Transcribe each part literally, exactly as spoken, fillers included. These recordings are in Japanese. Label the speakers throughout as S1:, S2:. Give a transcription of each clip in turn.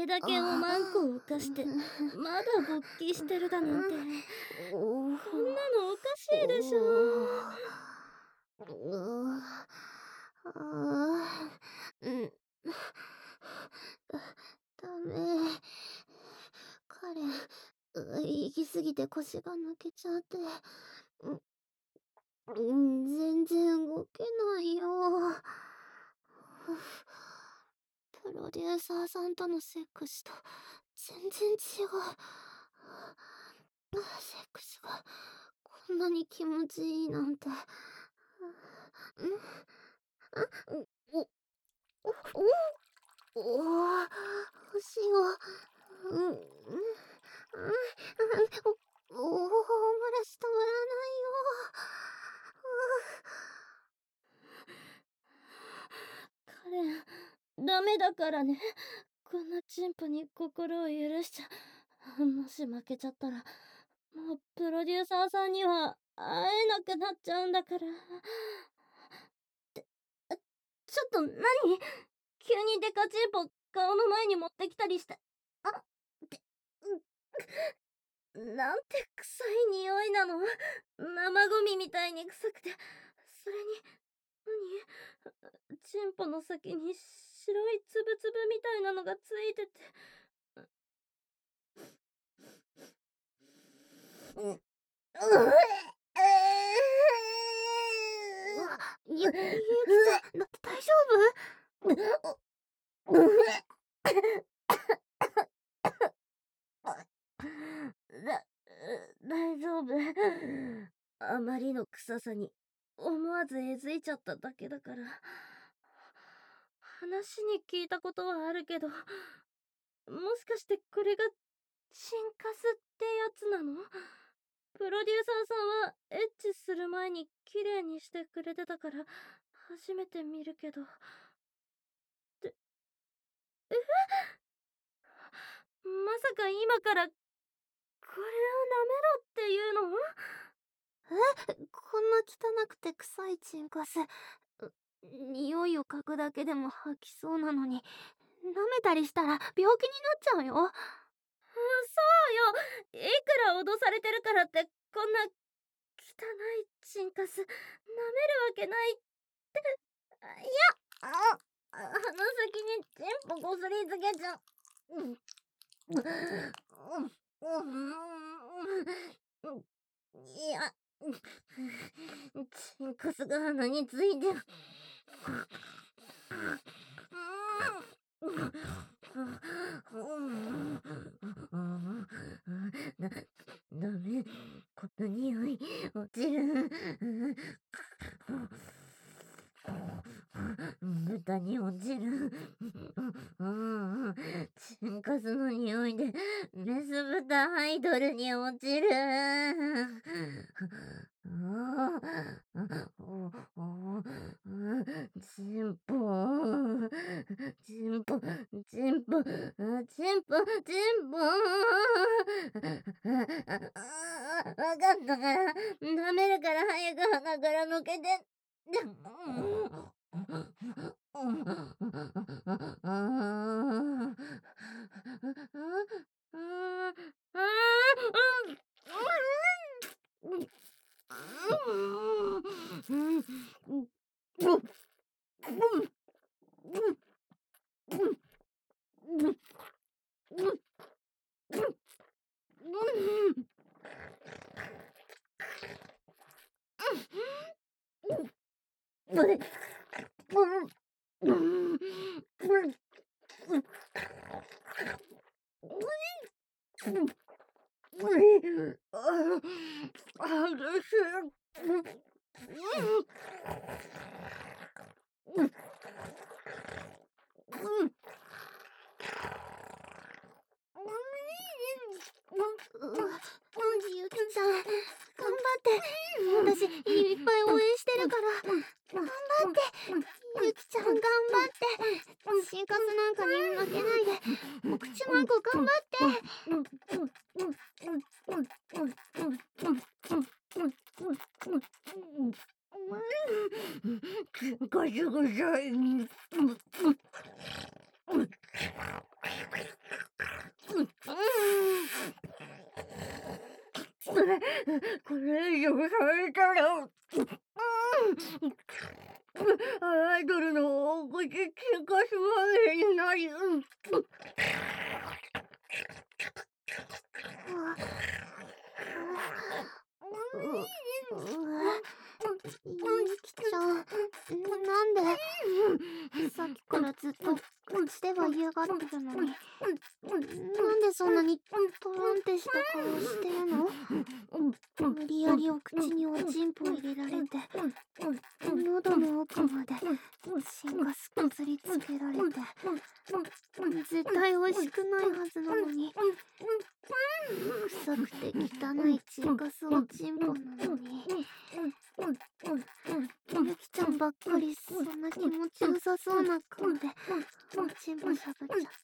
S1: れだけおまんこを犯してまだ勃起してるだなんて、こんなのおかしいでしょ。
S2: ああ、うん。だ、ダメ。彼、行き過ぎて腰が抜けちゃって、うん、全然動けないよ。プロデューサーさんとのセックスと全然違う。セックスがこんなに気持ちいいなんて。うん、お、お、お、お、星を、うん、うん、うん、お、お、漏らし止まらないよ。
S1: カレン、ダメだからね。こんなチンポに心を許しちゃ。もし負けちゃったら、もうプロデューサーさんには会えなくなっちゃうんだから。って、ちょっと何？急にデカチンポ顔の前に持ってきたりして。あって、うなんて臭い匂いなの。生ゴミみたいに臭くて。それに、何？チンポの先に白いつぶつぶみたいなのがついてて。う、う
S2: ゆ、ゆきちゃん、だ、大丈
S1: だ、大丈夫。あまりの臭さに思わずえずいちゃっただけだから。話に聞いたことはあるけど、もしかしてこれがチンカスってやつなの？プロデューサーさんはエッチする前に綺麗にしてくれてたから初めて見るけど。って、え？まさか今からこれを舐めろっていうの？
S2: え、こんな汚くて臭いチンカス、匂いを嗅ぐだけでも吐きそうなのに、舐めたりしたら病気になっちゃうよ。
S1: そうよ。いくら脅されてるからってこんな汚いチンカス舐めるわけないって。いや、あ、鼻先にチンポこすりつけちゃう。うん、うん、うん、いや、チンカスが鼻についてる。だ、ダメ。この匂い、落ちる。豚に落ちる。チンカスの匂いで、メス豚アイドルに落ちる。チンポ、チンポ、チンポ、チンポ、チンポ。わかったから、舐めるから早く鼻から抜けて。
S2: ゆきちゃん、頑張って。私、いっぱい応援してるから。頑張って。ゆきちゃん、頑張って。チンカスなんかに負けないで。お口まんこ頑張って。
S1: ごしごしょい。
S2: これ以上されたら、アイドルのお口チンカスまみれになり、ゆきちゃん、なんでさっきからずっと口では嫌がってるのに、なんでそんなにトロンってした顔してるの？無理やりお口におちんぽ入れられて、喉の奥までチンカスこすりつけられて、絶対美味しくないはずなのに、臭くて汚いチンカスおちんぽなのに、ゆきちゃんばっかりそんな気持ちよさそうな顔でおちんぽしゃぶっちゃって。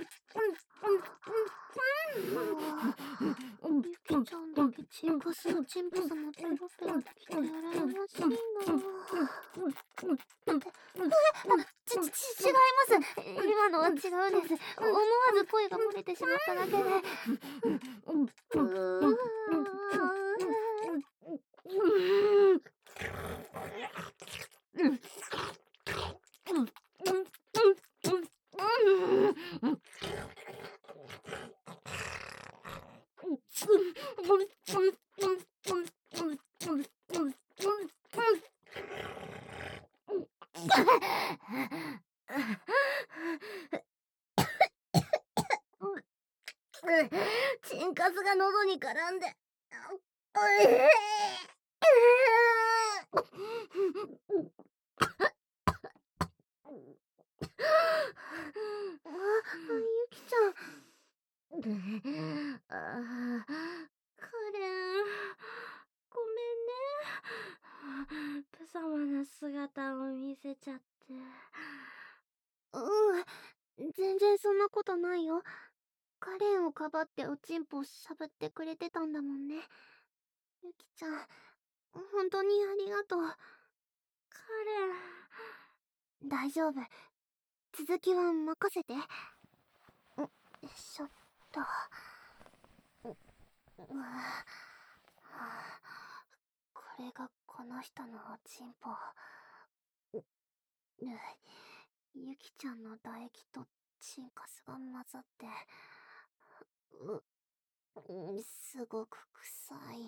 S2: ゆきちゃんだけチンカスのチンポ様ペロペロできて羨ましいな。ち、ち、違います。今のは違うんです。思わず声が漏れてしまっただけで。うーチンカスが喉に絡んで。ゆきちゃん。あ、カレン、ごめんね。プ様な姿を見せちゃって。うん、全然そんなことないよ。カレンをかばっておちんぽしゃぶってくれてたんだもんね。ゆきちゃん、本当にありがとう。カレン。大丈夫。続きは任せて。よいしょっと。うわこれがこの人のおちんぽ。ゆきちゃんの唾液とチンカスが混ざって、う、すごく臭い。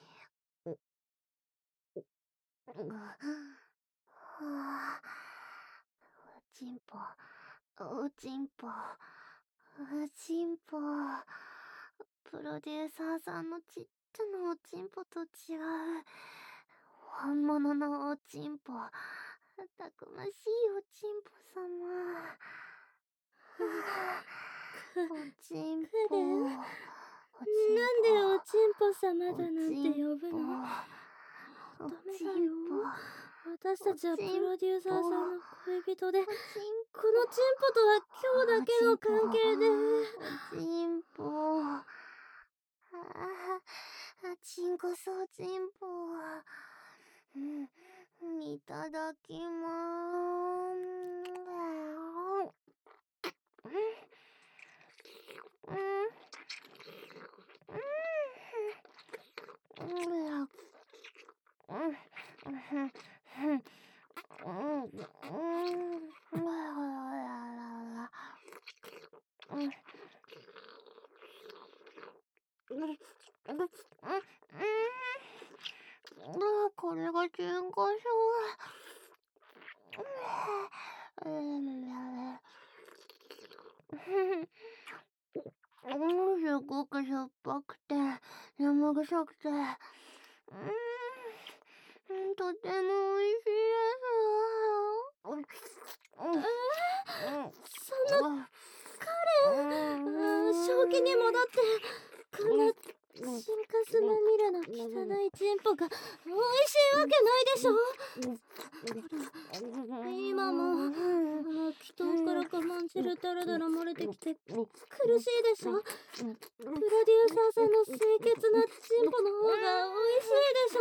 S2: うはあ、おちんぽ、おちんぽ、おちんぽ。プロデューサーさんのちっちゃなおちんぽと違う。本物のおちんぽ。たくましいおちんぽ様。おちんぽ。
S1: なんでおちんぽ様だなんて呼ぶの？ダメだよ。私たちはプロデューサーさんの恋人で、このチンポとは今日だけの関係で。
S2: おちんぽ。ああ、チンコソチンポ。うん、いただきまーす。うん。これがチンコショー。すごくしょっぱくて、生臭くて、うん、とても美味しいです。
S1: えー、そんな、カレン、正気に戻って、こんな、チンカスまみれの汚いチンポが美味しいわけないでしょ。ほら、今も、気筒からかまんじるだらだら漏れてきて苦しいでしょ。プロデューサーさんの清潔なチンポの方が美味しいでしょ。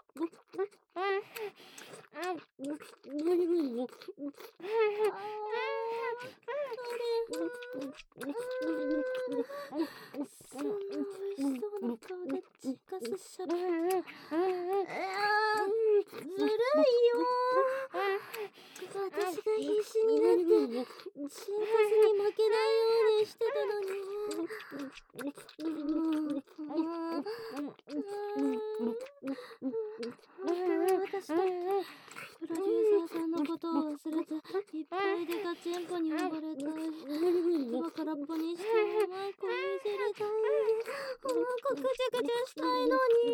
S1: そんな美味しそうな顔でチンカスしゃべって。いやー、ずるいよー。私が必死になって、チンカスに負けないようにしてたのに。うん、うん、私だって、プロデューサーさんのことを忘れて、いっぱいでガチンポに溺れたい。葉っぱ空っぽにしてうまくいじりたい。うまくぐちゅぐちゅしたいのに。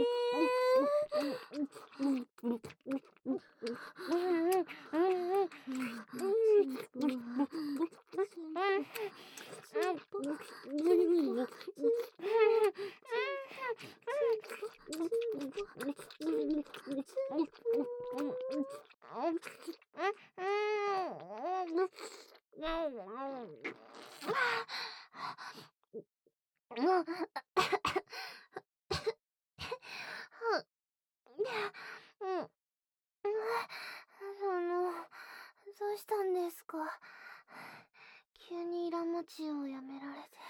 S2: その、どうしたんですか？急にイラマチをやめられて。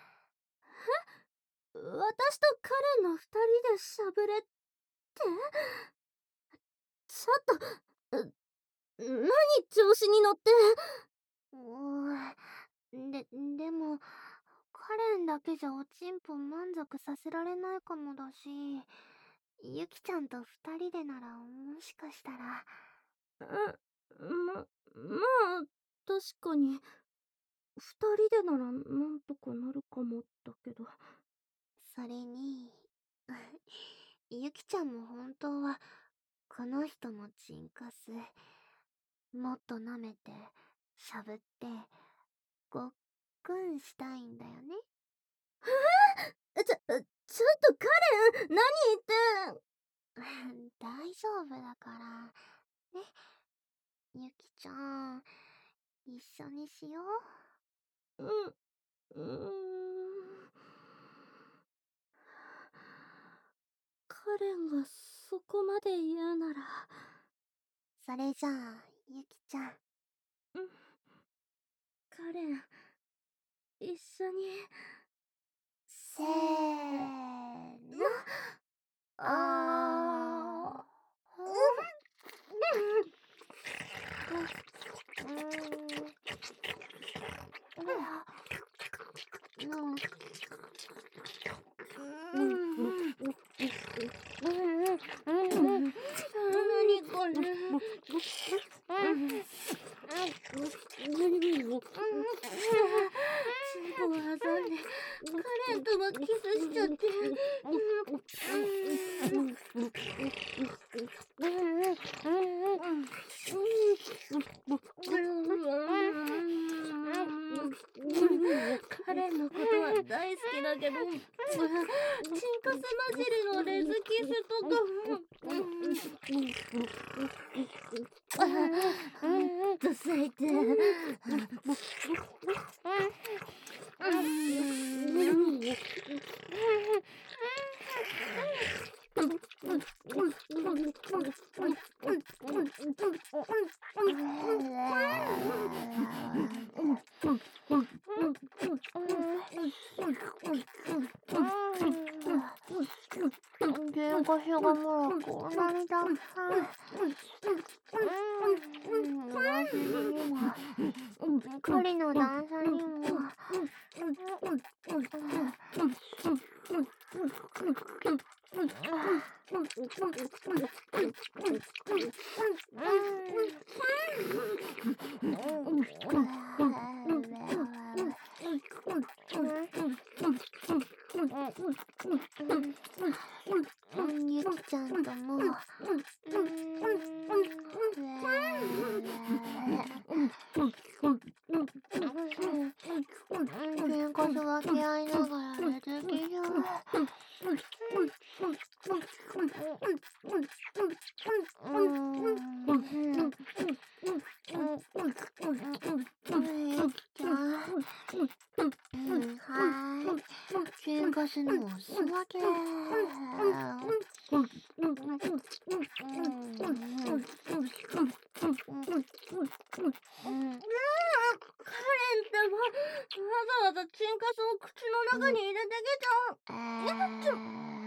S1: 私とカレンの二人でしゃぶれって？ちょっと、う何調子に乗って。
S2: うーん、で、でも、カレンだけじゃおちんぽ満足させられないかもだし、ユキちゃんと二人でならもしかしたら。
S1: うん、ま、まあ、確かに、二人でならなんとかなるかもだけど。
S2: それに、ユキちゃんも本当は、この人のチンカス、もっと舐めて、しゃぶって、ごっくんしたいんだよね。
S1: えちょ、ちょっとカレン、何言って。
S2: 大丈夫だから。ね。ユキちゃん、一緒にしよ
S1: う。うん、うーん。カレンがそこまで言うなら。
S2: それじゃあ、ユキちゃん。
S1: うん。カレン、一緒に。
S2: せーの。あー。
S1: 何これ。チンポを挟んで
S2: レンともキスしちゃって。カレンのことは大好きだけど、チンカス混じりのレズキスとか。ほんと最低。
S3: 喧嘩しがもらこうなりださうんわしにも狩りの段差にもゆきちゃんとも喧嘩す分け合いながらレズキじゃ喧嘩すのおすわけ
S2: わざわざチンカスを口の中に入れてきた。やっちゃ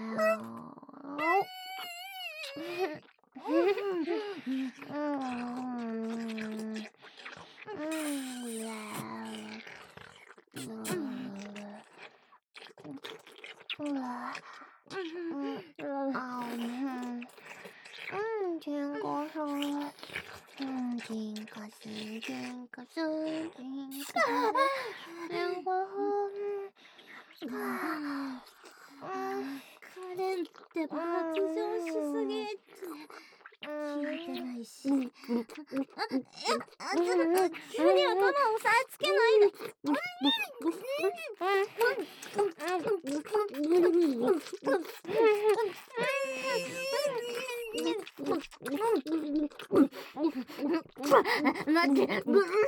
S2: カレンって爆笑しすぎって聞いてないし。あ、え、あ、ちょっと急に頭を押さえつけないで。待って。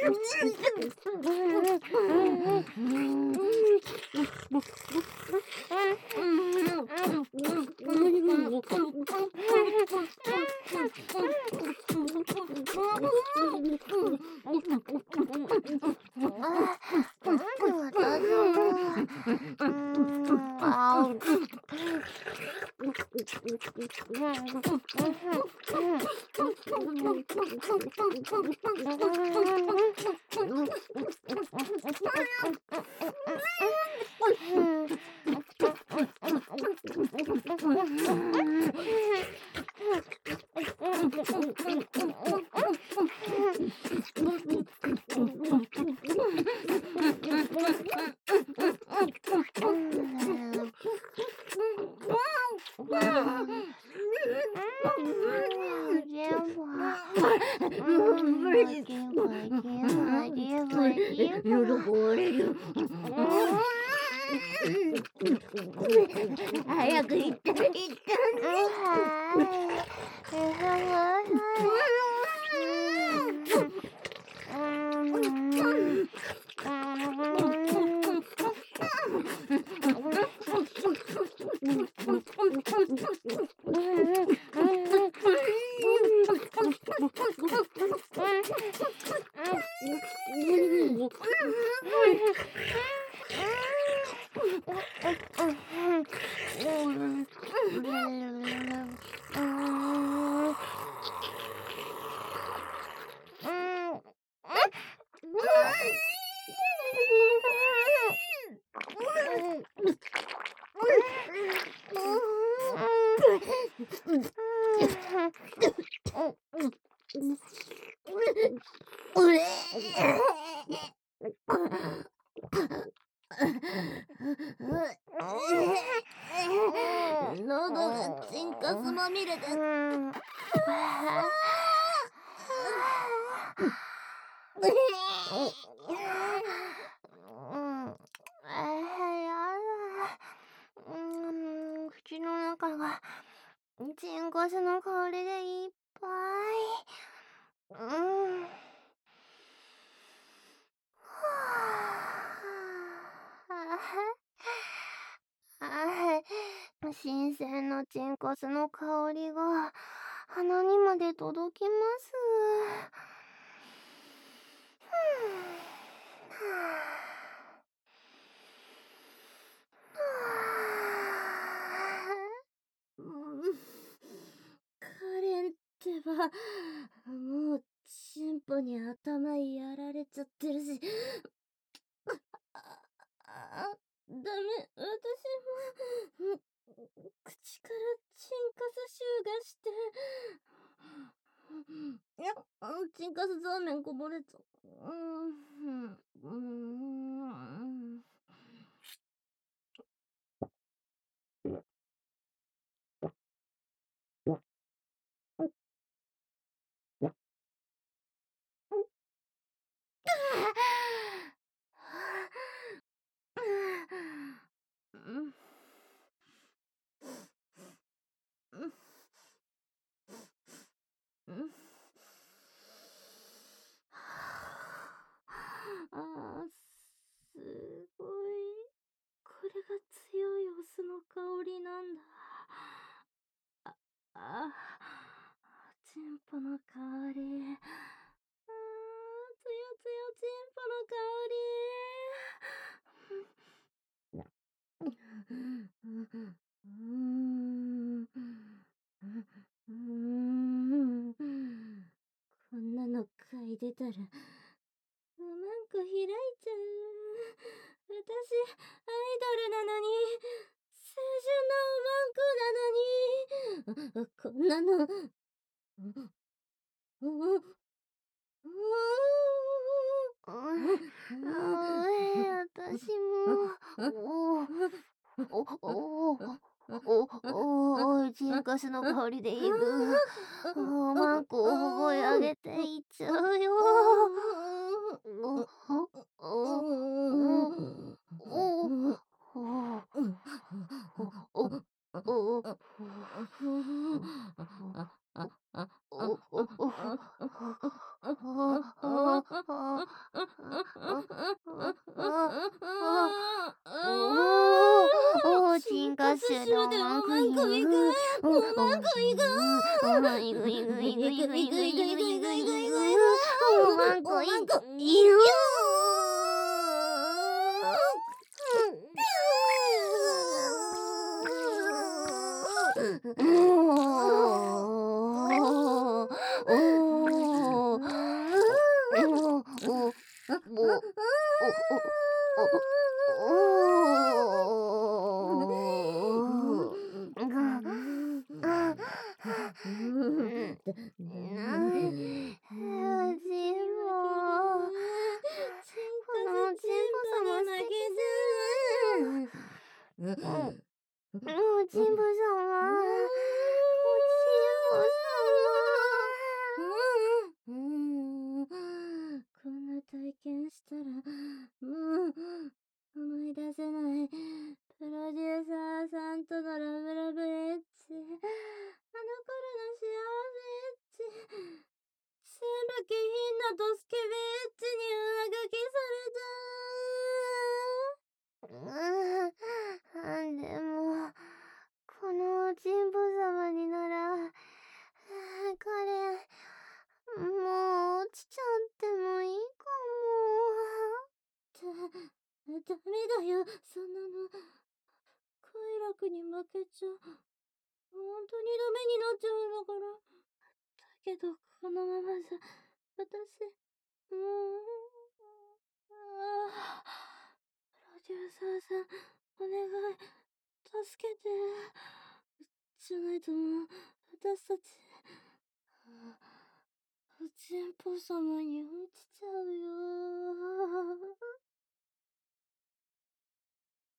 S2: 早く行った行った
S1: 喉がチンカスまみれで。
S2: 口の中がチンカスの香りでいっぱい。うん。新鮮なチンカスの香りが鼻にまで届きます。
S1: カレンってば、もうチンポに頭やられちゃってるし。あ、ダメ、私も口からチンカス臭がして。いや、チンカスザーメンこぼれちゃう。うん、うん。あー、すごい。これが強いオスの香りなんだ。あ、あ、チンポの香り。あー、つよつよチンポの香り。うーん。うーん。こんなの嗅いでたら、うまんこ開いちゃう。私、アイドルなのに、清純なおまんこなのに、こんなの、う、う、う、
S2: 私も、お、お、お、お、お、チンカスの香りでいく。おまんこを覚え上げていっちゃうよ。お、お、お、お、お、チンカスでおまんこいく。おまんこいく。いぐいぐいぐいぐいぐいぐいぐいぐいぐいぐいぐい。おまんこいく。おちんぽ様、おちんぽ
S1: 様。こんな体験したら、もう、思い出せない。プロデューサーさんとのラブラブエッチ。あの頃の幸せエッチ。全部下品なドスケベエッチに上書きされた。
S2: うん、でも、このおちんぽ様になら、彼、もう落ちちゃってもいいか
S1: も。だ、ダメだよ、そんなの。快楽に負けちゃ、本当にダメになっちゃうんだから。だけど、このままじゃ、私、もう、ああ、プロデューサーさん、お願い、助けて。じゃないともう、私たち、おちんぽ様に落ちちゃうよ。